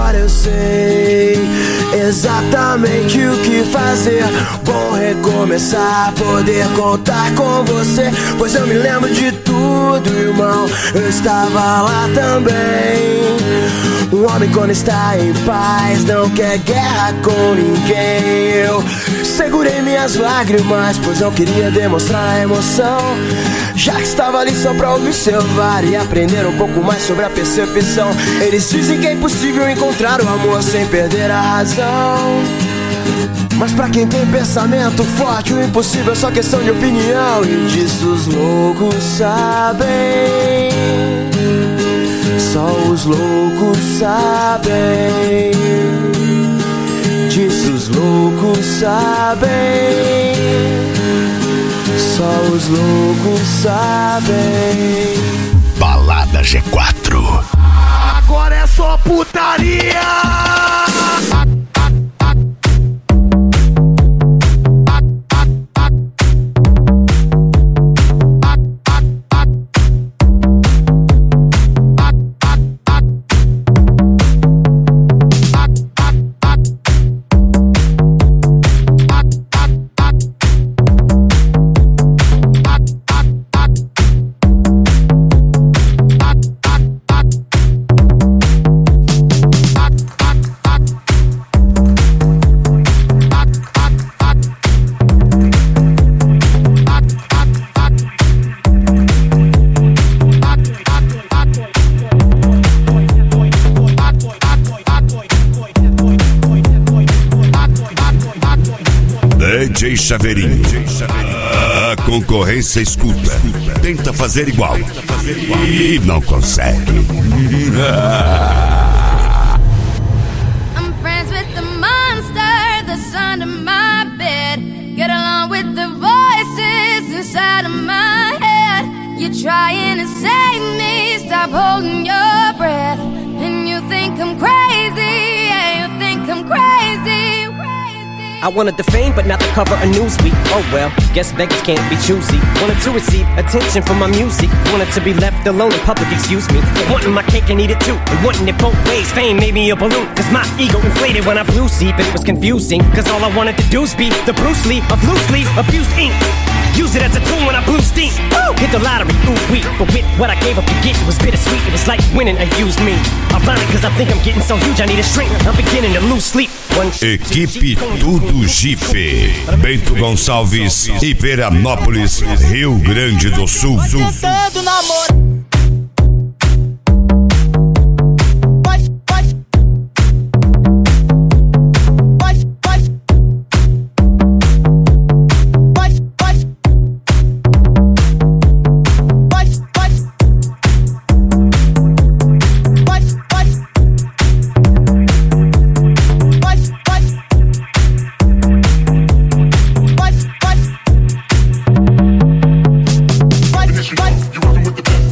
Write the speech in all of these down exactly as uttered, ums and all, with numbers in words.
agora eu sei exatamente o que fazer. Bom recomeçar, poder contar com você, pois eu me lembro de tudo, irmão, eu estava lá também. Um homem quando está em paz não quer guerra com ninguém. Eu segurei minhas lágrimas, pois não queria demonstrar emoção, já que estava ali só pra observar e aprender um pouco mais sobre a percepção. Eles dizem que é impossível encontrar o amor sem perder a razão, mas pra quem tem pensamento forte, o impossível é só questão de opinião. E disso os loucos sabem, só os loucos sabem. Disso os loucos sabem, só os loucos sabem. Balada G quatro. Agora é só putaria. D J Chaveirinho. A concorrência escuta, tenta fazer igual e não consegue. I'm friends with the monster that's under my bed. Get along with the voices inside of my head. You're trying to save me, stop holding your breath. And you think I'm crazy, yeah, you think I'm crazy. I wanted the fame, but not the cover of Newsweek. Oh well, guess beggars can't be choosy. Wanted to receive attention from my music. Wanted to be left alone in public, excuse me. Wanting my cake and eat it too. And wanting it both ways. Fame made me a balloon, cause my ego inflated when I blew sleep. And it was confusing, cause all I wanted to do was be the Bruce Lee of loosely abused ink. Use it as a tool when I blew steam. Woo! Hit the lottery, ooh wee. But with what I gave up to get, it was bittersweet. It was like winning a used me. Ironic, cause I think I'm getting so huge I need a shrink. I'm beginning to lose sleep. Equipe Tudo Jipe, Bento Gonçalves e Veranópolis, Rio Grande do Sul. Tentando namoro. You working with the best.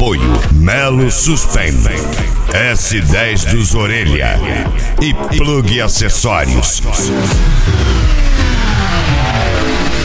Apoio Melo Suspend, S dez dos Orelha e Plug Acessórios.